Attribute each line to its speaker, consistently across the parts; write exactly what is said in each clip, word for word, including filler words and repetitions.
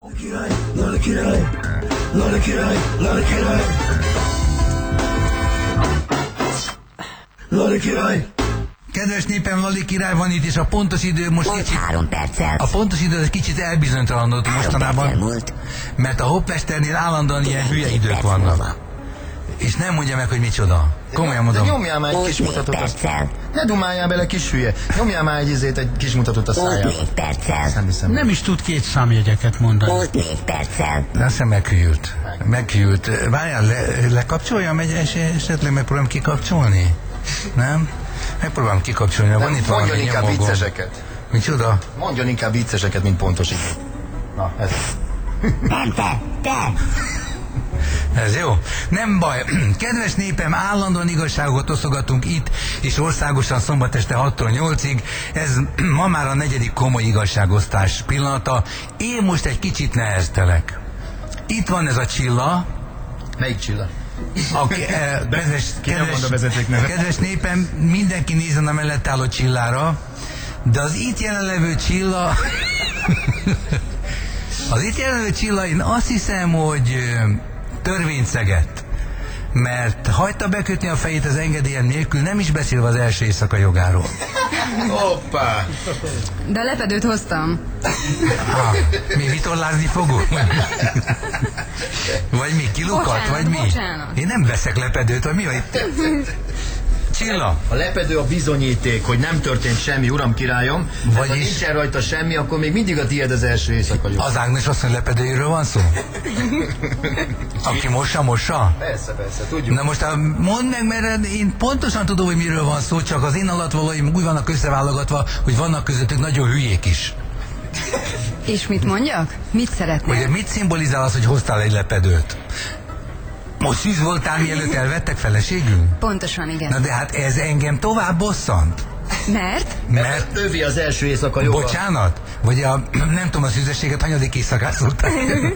Speaker 1: Király, Lala király, Lala király, Lala király, Lala király.
Speaker 2: Kedves népem, Lali király van itt, és a pontos idő most
Speaker 3: Múlt
Speaker 2: kicsit...
Speaker 3: három perccel.
Speaker 2: A pontos idő egy kicsit elbizonytalanodott
Speaker 3: Három
Speaker 2: mostanában,
Speaker 3: perccel múlt.
Speaker 2: mert a Hopmesternél állandóan ilyen hülye idők vannak. És nem mondja meg, hogy micsoda. Komolyan mondom.
Speaker 4: De nyomjál már egy
Speaker 3: Múlt
Speaker 4: kis
Speaker 3: négy
Speaker 4: mutatót.
Speaker 3: perccel.
Speaker 4: Ne dumáljál bele, kis hülye. Nyomjál már egy izét, egy kis mutatót a
Speaker 3: Múlt
Speaker 4: szájába.
Speaker 3: négy perccel.
Speaker 4: Nem hiszem.
Speaker 5: Nem is tud két számjegyeket mondani.
Speaker 3: Múlt négy perccel.
Speaker 2: De azt hiszem meghűlt. Meghűlt. Várjál, le, lekapcsoljam egy es esetleg, megpróbálom kikapcsolni? Nem? Megpróbálom kikapcsolni, van itt valami
Speaker 4: Mondjon inkább
Speaker 2: nyomogom.
Speaker 4: vicceseket.
Speaker 2: Micsoda?
Speaker 4: Mondjon inkább vicceseket, mint pontosít. Na, ez.
Speaker 3: Nem te, te.
Speaker 2: Ez jó? Nem baj. Kedves népem, állandóan igazságokat osztogatunk itt, és országosan szombat este hattól nyolcig. Ez ma már a negyedik komoly igazságosztás pillanata. Én most egy kicsit neheztelek. Itt van ez a Csilla.
Speaker 4: Melyik Csilla?
Speaker 2: Aki, eh, kedves,
Speaker 4: Ki nem
Speaker 2: kedves,
Speaker 4: mond a vezetéknevet?
Speaker 2: kedves népem, mindenki nézzen a mellett álló Csillára, de az itt jelenlevő Csilla... az itt jelenlevő Csilla, én azt hiszem, hogy ö, törvényt szegett, mert hagyta bekötni a fejét az engedélyen nélkül, nem is beszélve az első éjszaka jogáról.
Speaker 4: Hoppá!
Speaker 6: De a lepedőt hoztam.
Speaker 2: Ah, mi vitorlázni fogunk? Vagy mi, kilukat,
Speaker 6: Bocsánat,
Speaker 2: vagy mi?
Speaker 6: bocsánat.
Speaker 2: Én nem veszek lepedőt, vagy mi van itt? Csilla,
Speaker 4: A lepedő a bizonyíték, hogy nem történt semmi, uram királyom. Vagy ha
Speaker 2: Vagyis-
Speaker 4: nincsen rajta semmi, akkor még mindig a tiéd az első éjszaka.
Speaker 2: az Ágnes asszony lepedőjéről van szó? Aki mossa, mossa?
Speaker 4: Persze, persze, tudjuk.
Speaker 2: Na most á, mondd meg, mert én pontosan tudom, hogy miről van szó, csak az én alattvalóim úgy vannak összeválogatva, hogy vannak közöttük nagyon hülyék is.
Speaker 6: És mit mondjak? Mit szeretnél?
Speaker 2: Ugye mit szimbolizál az, hogy hoztál egy lepedőt? Most szűz voltál, mielőtt elvettek feleségül?
Speaker 6: Pontosan, igen.
Speaker 2: Na de hát ez engem tovább bosszant.
Speaker 6: Mert?
Speaker 2: Mert,
Speaker 4: Övi az első éjszaka joga.
Speaker 2: bocsánat, vagy a, nem tudom, a szűzességet hanyadik éjszakát szóltál?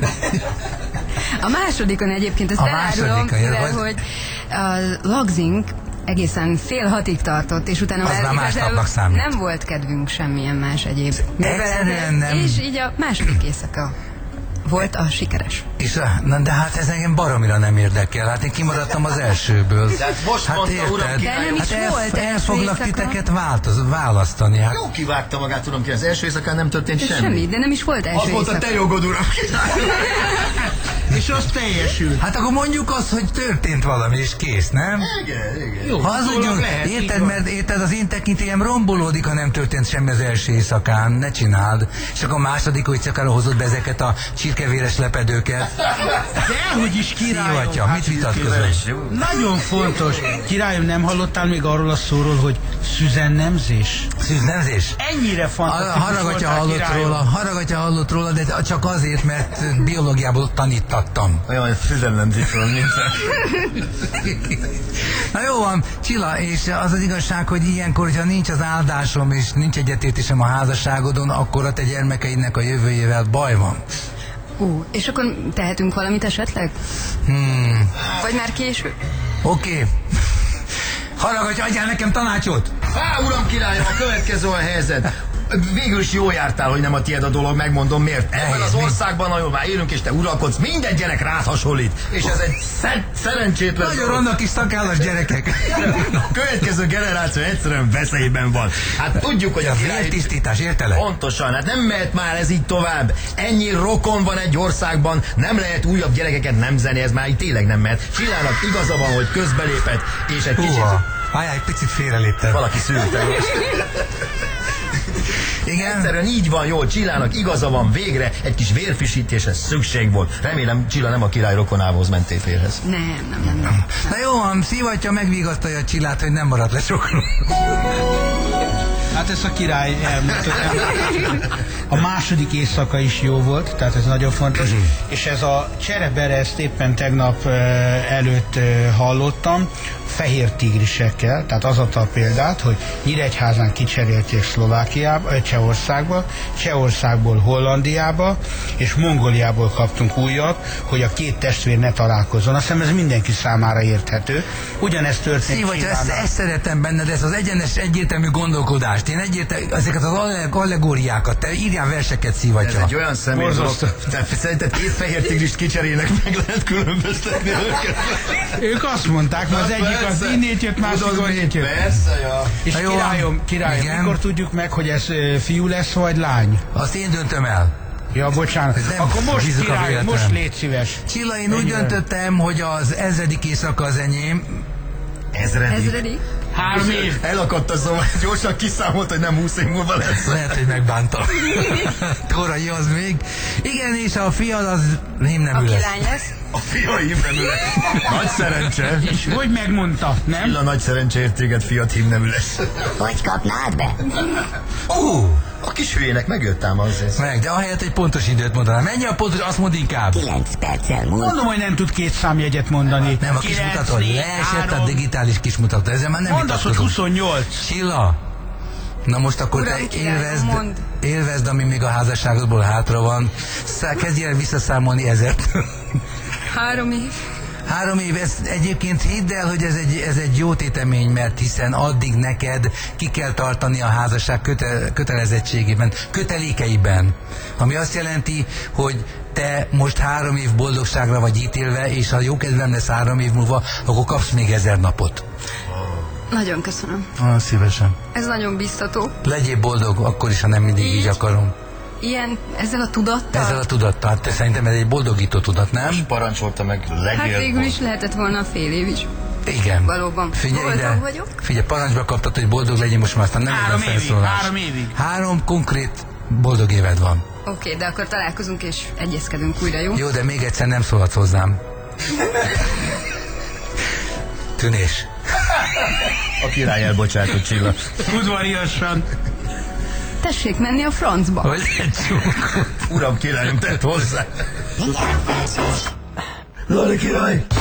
Speaker 6: A másodikon egyébként ezt
Speaker 2: A
Speaker 6: elárulom,
Speaker 2: másodikon,
Speaker 6: mivel
Speaker 2: vagy-
Speaker 6: hogy a lagzink egészen fél hatig tartott, és utána
Speaker 2: Az már
Speaker 6: igazából
Speaker 2: másnapnak számít.
Speaker 6: nem volt kedvünk semmilyen más egyéb
Speaker 2: Egyszerűen
Speaker 6: művelethez,
Speaker 2: nem.
Speaker 6: és így a második éjszaka volt a sikeres.
Speaker 2: És, na, de hát ez engem baromira nem érdekel, hát én kimaradtam az elsőből.
Speaker 4: De hát most mondta, uram
Speaker 2: érted?
Speaker 4: király,
Speaker 6: De nem is
Speaker 2: hát el,
Speaker 6: volt
Speaker 2: el
Speaker 6: első
Speaker 2: foglak
Speaker 6: éjszaka.
Speaker 2: titeket változ, választani. Hát,
Speaker 4: Jó kivágta magát, uram király. Az első éjszakán nem történt
Speaker 6: De
Speaker 4: semmi.
Speaker 6: semmi, de nem is volt első
Speaker 4: Az volt a
Speaker 6: éjszaka.
Speaker 4: te jogod, uram király.
Speaker 5: És az teljesült.
Speaker 2: hát akkor mondjuk azt, hogy történt valami, és kész, nem?
Speaker 4: Igen, igen.
Speaker 5: Jó,
Speaker 2: Hazudjunk,
Speaker 5: utólag lehet, így
Speaker 2: érted,
Speaker 5: van.
Speaker 2: mert érted, az én tekintélyem rombolódik, ha nem történt semmi az első éjszakán, ne csináld. És akkor a második éjszakára hozott be ezeket a csirkevéres lepedőket.
Speaker 5: Dehogy is királyom.
Speaker 2: Szivatja, mit vitatkozol?
Speaker 5: Nagyon fontos. Királyom, nem hallottál még arról a szóról, hogy szüzennemzés?
Speaker 2: Szűznemzés?
Speaker 5: Ennyire
Speaker 2: A
Speaker 5: fantasztikus
Speaker 2: Haragatya
Speaker 5: voltál,
Speaker 2: hallott
Speaker 5: királyom.
Speaker 2: róla, Haragatya hallott róla, de csak azért, mert biológiából tanítattam.
Speaker 4: Olyan füzenlemzés van, nincsen.
Speaker 2: Na jó van, Csilla, és az az igazság, hogy ilyenkor, hogyha nincs az áldásom, és nincs egyetértésem a házasságodon, akkor a te gyermekeidnek a jövőjével baj van.
Speaker 6: Ú, és akkor tehetünk valamit esetleg?
Speaker 2: Hmm,
Speaker 6: Vagy már késő?
Speaker 2: oké. Okay. Haragatya, adjál nekem tanácsot!
Speaker 4: Á, uram királyom, a következő a helyzet. Végül is jól jártál, hogy nem a tiéd a dolog, megmondom miért. Ebben
Speaker 2: Nehéz,
Speaker 4: az
Speaker 2: mi?
Speaker 4: országban, ahol már élünk, és te uralkodsz, minden gyerek rád hasonlít. És ez egy szer- szerencsétlen...
Speaker 2: Nagyon ronda kis szakállas gyerekek.
Speaker 4: A következő generáció egyszerűen veszélyben van. Hát tudjuk, hogy a
Speaker 2: A
Speaker 4: király...
Speaker 2: vértisztítás, értelek?
Speaker 4: Pontosan, hát nem mehet már ez így tovább. Ennyi rokon van egy országban, nem lehet újabb gyerekeket nemzeni, ez már így tényleg nem mehet. Csillának igaza van, hogy közbelépett, és egy kicsit...
Speaker 2: Húha, várjál, egy picit félreléptem.
Speaker 4: Valaki szülte.
Speaker 2: Igen?
Speaker 4: Egyszerűen így van, jól, Csillának igaza van, végre egy kis vérfrissítésre szükség volt. Remélem Csilla nem a király rokonához ment tévérhez.
Speaker 6: Nem, nem, nem. nem.
Speaker 2: Na jó van, Szivatya megvigasztalja a Csillát, hogy nem maradt le sokkal.
Speaker 5: Hát ez a király elmondta. A második éjszaka is jó volt, tehát ez nagyon fontos. És ez a cserebere, ezt éppen tegnap eh, előtt eh, hallottam, fehér tigrisekkel, tehát az adta a példát, hogy Nyíregyházán kicserélték Szlovákiába, eh, Csehországba, Csehországból Hollandiába, és Mongóliából kaptunk újat, hogy a két testvér ne találkozzon. Azt hiszem ez mindenki számára érthető. Ugyanezt történt
Speaker 2: Szivatya, ezt,
Speaker 5: Csillánál.
Speaker 2: ezt szeretem benned, ez az egyenes, egyértelmű gondolkodás. mást, én egyértelműen ezeket az alleg- allegóriákat, te írjál verseket,
Speaker 4: Ez
Speaker 2: szivatja.
Speaker 4: egy olyan személy dolog.
Speaker 5: Borzasztó.
Speaker 4: Te szerinted két fehér tigrist kicserélnek, meg lehet különböztetni őket?
Speaker 5: Ők azt mondták, mert az egyik az
Speaker 4: Persze.
Speaker 5: innét jött, másik
Speaker 4: Tudod,
Speaker 5: az
Speaker 4: mit?
Speaker 5: innét jött.
Speaker 4: Persze, ja.
Speaker 5: És
Speaker 2: Na jó,
Speaker 5: királyom, királyom,
Speaker 2: igen.
Speaker 5: mikor tudjuk meg, hogy ez ö, fiú lesz, vagy lány?
Speaker 2: Azt én döntöm el.
Speaker 5: Ja, bocsánat.
Speaker 2: Ez nem
Speaker 5: Akkor most
Speaker 2: bízok a
Speaker 5: királyom,
Speaker 2: véletlen.
Speaker 5: most légy szíves.
Speaker 2: Csilla, én úgy
Speaker 5: Ennyire.
Speaker 2: döntöttem, hogy az ezredik éjszaka az enyém.
Speaker 4: Ezredik.
Speaker 6: Ezredik?
Speaker 5: Három év.
Speaker 4: Elakadt a szóval, gyorsan kiszámolt, hogy nem húsz év múlva lesz.
Speaker 2: Lehet, hogy megbántam. Korai az még. Igen, és a fiad az
Speaker 6: A
Speaker 2: hímnemű lesz.
Speaker 6: király lesz.
Speaker 4: A fiaim nem üles. Nagy szerencse.
Speaker 5: És hogy megmondta, nem?
Speaker 4: Csilla, nagy szerencse ért téged, fiat hímnemű lesz.
Speaker 3: Hogy kapnád be?
Speaker 2: Ó,
Speaker 4: A kis hülyének megjött ám azért.
Speaker 2: meg, de ahelyett egy pontos időt mondanám. Mennyi a pontos, azt mondd inkább.
Speaker 3: Kilenc perccel múlt.
Speaker 5: Mondom, hogy nem tud két számjegyet mondani.
Speaker 2: Nem, a
Speaker 5: Kilenc,
Speaker 2: kismutató.
Speaker 5: négy,
Speaker 2: Leesett a
Speaker 5: három.
Speaker 2: digitális kismutató. Ezzel már nem
Speaker 5: Mondd azt, hogy
Speaker 2: vitatkozunk.
Speaker 5: huszonnyolc.
Speaker 2: Csilla, na most akkor
Speaker 6: Uram,
Speaker 2: te
Speaker 6: királyom,
Speaker 2: élvezd,
Speaker 6: mondd.
Speaker 2: élvezd, ami még a házasságodból hátra van. Szá- Kezdj el visszaszámolni ezertől.
Speaker 6: Három év.
Speaker 2: Három év, ez egyébként hidd el, hogy ez egy, ez egy jó tétemény, mert hiszen addig neked ki kell tartani a házasság köte, kötelezettségében, kötelékeiben. Ami azt jelenti, hogy te most három év boldogságra vagy ítélve, és ha jó kedvem lesz három év múlva, akkor kapsz még ezer napot.
Speaker 6: Nagyon köszönöm.
Speaker 2: Ah, szívesen.
Speaker 6: Ez nagyon biztató.
Speaker 2: Legyél boldog, akkor is, ha nem mindig így,
Speaker 6: Így.
Speaker 2: akarom.
Speaker 6: Ilyen, ezzel a tudattal?
Speaker 2: Ezzel a tudattal, hát te szerintem ez egy boldogító tudat, nem?
Speaker 4: Most parancsolta meg,
Speaker 6: Hát
Speaker 4: legyél
Speaker 6: végül
Speaker 4: boldog.
Speaker 6: is lehetett volna a fél év is.
Speaker 2: Igen.
Speaker 6: Valóban.
Speaker 2: Figyelj
Speaker 6: Boldog
Speaker 2: ide.
Speaker 6: vagyok.
Speaker 2: Figyelj, parancsba kaptad, hogy boldog legyél, most már aztán nem
Speaker 5: Három
Speaker 2: éve
Speaker 5: évig,
Speaker 2: felszólás.
Speaker 5: három évig.
Speaker 2: Három konkrét boldog éved van.
Speaker 6: Oké, okay, de akkor találkozunk és egyezkedünk újra, jó?
Speaker 2: Jó, de még egyszer nem szólhatsz hozzám. Tűnés.
Speaker 4: A király elbocsátott, Csilla.
Speaker 5: Udvariasan.
Speaker 6: Tessék menni a francba.
Speaker 2: Hogy egy
Speaker 4: Uram, királyom, tett hozzá.
Speaker 3: Mindjárt felszólsz.
Speaker 1: Lali király!